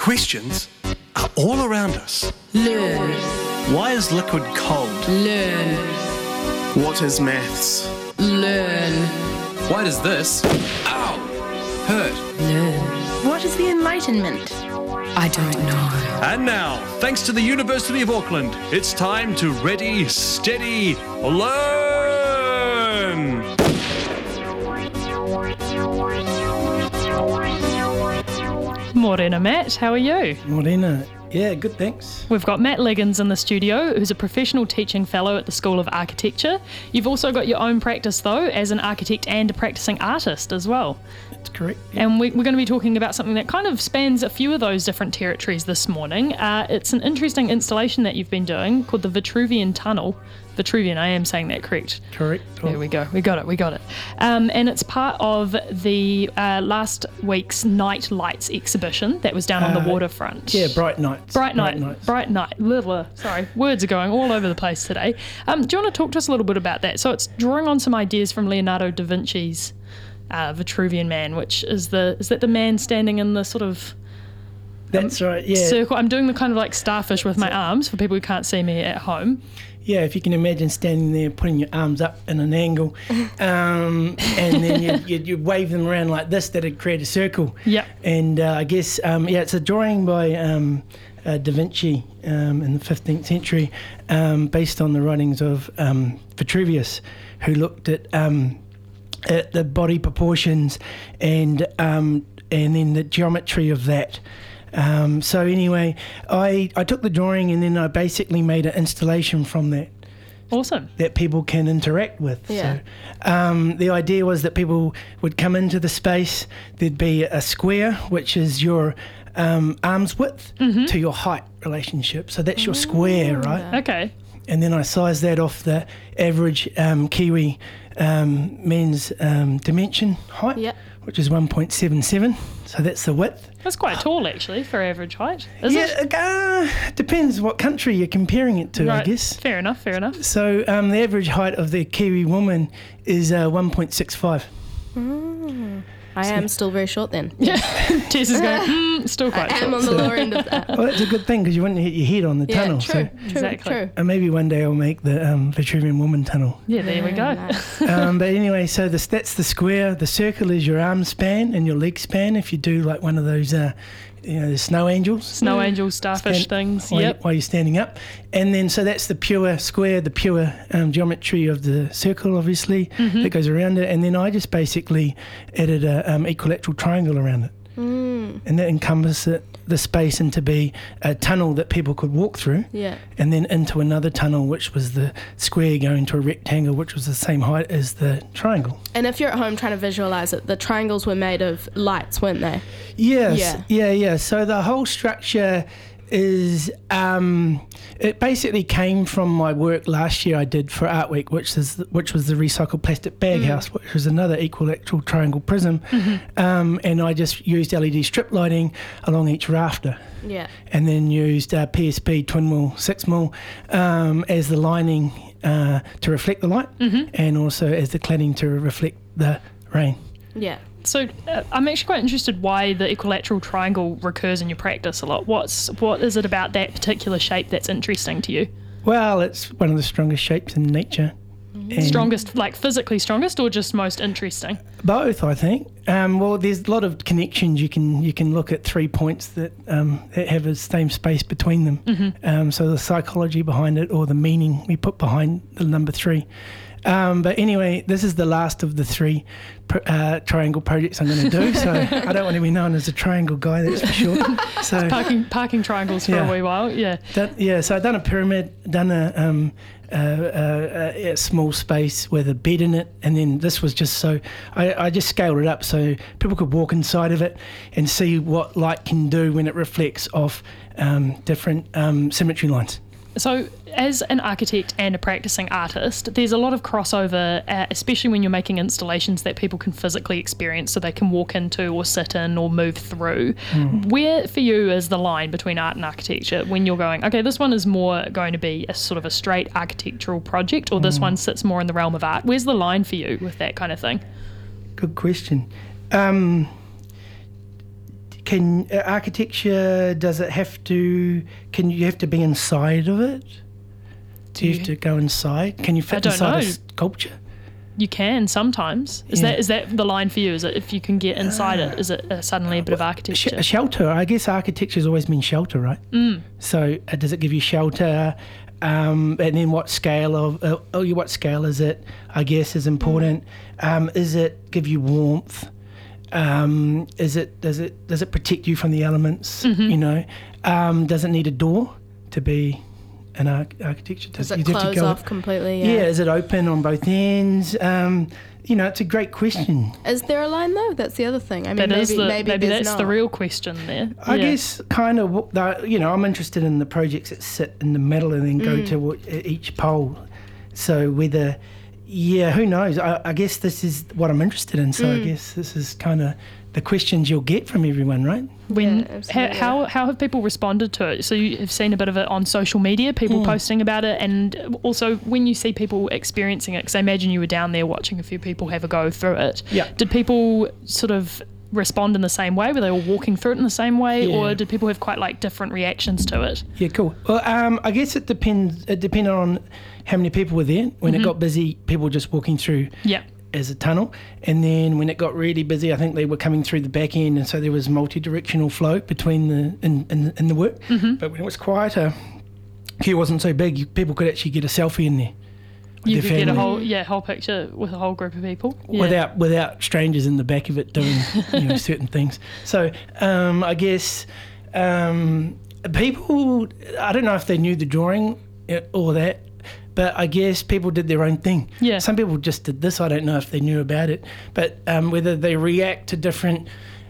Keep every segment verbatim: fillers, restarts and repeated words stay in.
Questions are all around us. Learn. Why is liquid cold? Learn. What is maths? Learn. Why does this, ow, hurt? Learn. What is the Enlightenment? I don't know. And now, thanks to the University of Auckland, it's time to ready, steady, learn! Morena, Matt. How are you? Morena. Yeah, good, thanks. We've got Matt Liggins in the studio, who's a professional teaching fellow at the School of Architecture. You've also got your own practice, though, as an architect and a practicing artist as well. That's correct. Yeah. And we, we're going to be talking about something that kind of spans a few of those different territories this morning. Uh, it's an interesting installation that you've been doing called the Vitruvian Tunnel. Vitruvian, I am saying that correct. Correct. There we go. We got it. We got it. Um, and it's part of the uh, last week's Night Lights exhibition that was down on Uh, the waterfront. Yeah, Bright Nights. Bright night, Nights. bright night. Little, sorry, words are going all over the place today. Um, do you want to talk to us a little bit about that? So it's drawing on some ideas from Leonardo da Vinci's uh, Vitruvian Man, which is the is that the man standing in the sort of That's right, yeah. circle? I'm doing the kind of like starfish with my arms for people who can't see me at home. Yeah, if you can imagine standing there, putting your arms up in an angle, um, and then you, you, you wave them around like this, that'd create a circle. Yep. And uh, I guess, um, yeah, it's a drawing by um, uh, Da Vinci um, in the fifteenth century, um, based on the writings of um, Vitruvius, who looked at um, at the body proportions and um, and then the geometry of that. Um, so anyway, I, I took the drawing and then I basically made an installation from that Awesome. that people can interact with. Yeah. So um, the idea was that people would come into the space, there'd be a square, which is your um, arm's width to your height relationship. So that's your square, right? Okay. And then I sized that off the average um, Kiwi um, men's um, dimension height, Yep. which is one point seven seven. So that's the width. That's quite tall actually for average height, is yeah, it? uh, depends what country you're comparing it to, Right. I guess. Fair enough. Fair enough. So um, the average height of the Kiwi woman is uh, one point six five. I am still very short then. Tess is going. Mm, still quite. I am short. on the lower end of that. Well, that's a good thing because you wouldn't hit your head on the Yeah, tunnel. true, So true, Exactly. true. uh, maybe one day I'll make the um, Vitruvian woman tunnel. Yeah. There we go. Nice. um, but anyway, so this, that's the square. The circle is your arm span and your leg span if you do like one of those, uh, you know, the snow angels. Snow angels, starfish Stand- things. While, Yep. you, while you're standing up. And then, so that's the pure square, the pure um, geometry of the circle, obviously, Mm-hmm. that goes around it. And then I just basically added a um, equilateral triangle around it. Mm, And that encompasses it, the space into be a tunnel that people could walk through. yeah. And then into another tunnel, which was the square going to a rectangle, which was the same height as the triangle. And if you're at home trying to visualize it, the triangles were made of lights, weren't they? Yes, Yeah. yeah, yeah. So the whole structure is, um, it basically came from my work last year I did for Art Week, which is which was the recycled plastic bag house, which was another equilateral triangle prism, um, and I just used L E D strip lighting along each rafter. Yeah. And then used uh, P S B twin mil, six mil um, as the lining uh, to reflect the light, and also as the cladding to reflect the rain. Yeah. So uh, I'm actually quite interested why the equilateral triangle recurs in your practice a lot. What's what is it about that particular shape that's interesting to you? Well, it's one of the strongest shapes in nature. And Strongest, like physically strongest, or just most interesting? both, I think. Um, well, there's a lot of connections. You can you can look at three points that um, that have the same space between them. Um, so the psychology behind it, or the meaning we put behind the number three. Um, but anyway, this is the last of the three pr- uh, triangle projects I'm going to do. So I don't want to be known as a triangle guy, that's for sure. So Parking parking triangles for Yeah. a wee while. Yeah. Done, yeah, so I've done a pyramid, done a, um, a, a, a small space with a bed in it, and then this was just so, I, I just scaled it up so people could walk inside of it and see what light can do when it reflects off um, different um, symmetry lines. So, as an architect and a practicing artist, there's a lot of crossover, uh, especially when you're making installations that people can physically experience, so they can walk into or sit in or move through. Where, for you, is the line between art and architecture when you're going, okay, this one is more going to be a sort of a straight architectural project, or this one sits more in the realm of art? Where's the line for you with that kind of thing? Good question. Um, can uh, architecture, does it have to, can you have to be inside of it? Do you have to go inside? Can you fit don't inside know. a sculpture? You can sometimes. Is Yeah. that is that the line for you? Is it if you can get inside it? Is it uh, suddenly a bit of Sh- architecture? a shelter, I guess architecture's always been shelter, right? Mm. So uh, does it give you shelter? Um, and then what scale of, uh, oh, what scale is it, I guess, is important. Um, is it give you warmth? Um, is it, does it, does it protect you from the elements, you know? Um, does it need a door to be an arch- architecture? Does you it have to close go- off completely? Yeah. Yeah. Is it open on both ends? Um, you know, it's a great question. Is there a line though? That's the other thing. I mean, That maybe, is the, maybe, maybe there's that's not. the real question there. I Yeah. guess kind of, the, you know, I'm interested in the projects that sit in the middle and then go Mm. to what- each pole. So whether, yeah, who knows? I, I guess this is what I'm interested in. So Mm. I guess this is kind of the questions you'll get from everyone, right? When Yeah, ha, absolutely. how how have people responded to it? So you have seen a bit of it on social media, people posting about it, and also when you see people experiencing it, because I imagine you were down there watching a few people have a go through it. Yeah. Did people sort of respond in the same way? Were they all walking through it in the same way, Yeah. or did people have quite like different reactions to it? Yeah, cool. Well, um, I guess it depends. It depended on how many people were there. When it got busy, people were just walking through Yeah. as a tunnel, and then when it got really busy, I think they were coming through the back end, and so there was multi-directional flow between the in, in, in the work. Mm-hmm. But when it was quieter, queue wasn't so big. You, people could actually get a selfie in there with You their could get a family whole yeah whole picture with a whole group of people. Yeah. without without strangers in the back of it doing you know certain things. So um, I guess um, people, I don't know if they knew the drawing uh, or that. But I guess people did their own thing. Yeah. Some people just did this. I don't know if they knew about it. But um, whether they react to different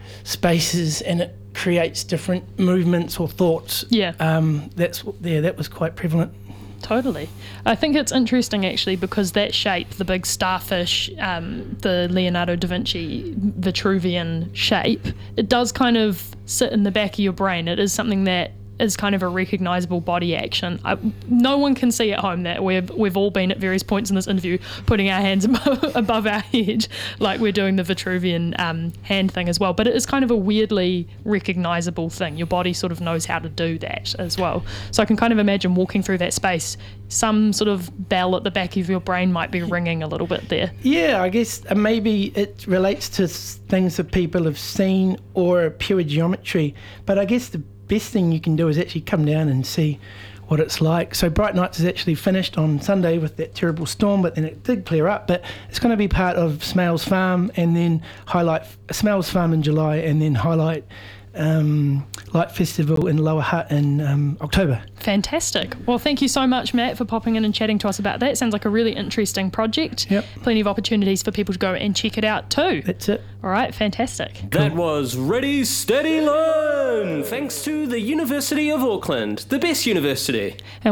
spaces and it creates different movements or thoughts. Yeah. Um, that's yeah, that was quite prevalent. Totally. I think it's interesting actually because that shape, the big starfish, um, the Leonardo da Vinci Vitruvian shape, it does kind of sit in the back of your brain. It is something that is kind of a recognisable body action. I, no one can see at home that we've we've all been at various points in this interview putting our hands above, above our head like we're doing the Vitruvian um, hand thing as well. But it is kind of a weirdly recognisable thing. Your body sort of knows how to do that as well. So I can kind of imagine walking through that space, some sort of bell at the back of your brain might be ringing a little bit there. Yeah, I guess uh, maybe it relates to s- things that people have seen or pure geometry. But I guess the best thing you can do is actually come down and see what it's like. So Bright Nights is actually finished on Sunday with that terrible storm, but then it did clear up. But it's going to be part of Smales Farm and then highlight Smales Farm in July and then highlight um, Light Festival in Lower Hutt in um, October. Fantastic. Well, thank you so much, Matt, for popping in and chatting to us about that. Sounds like a really interesting project. Yep. Plenty of opportunities for people to go and check it out too. That's it. All right, fantastic. That was Ready, Steady, Learn! Thanks to the University of Auckland, the best university.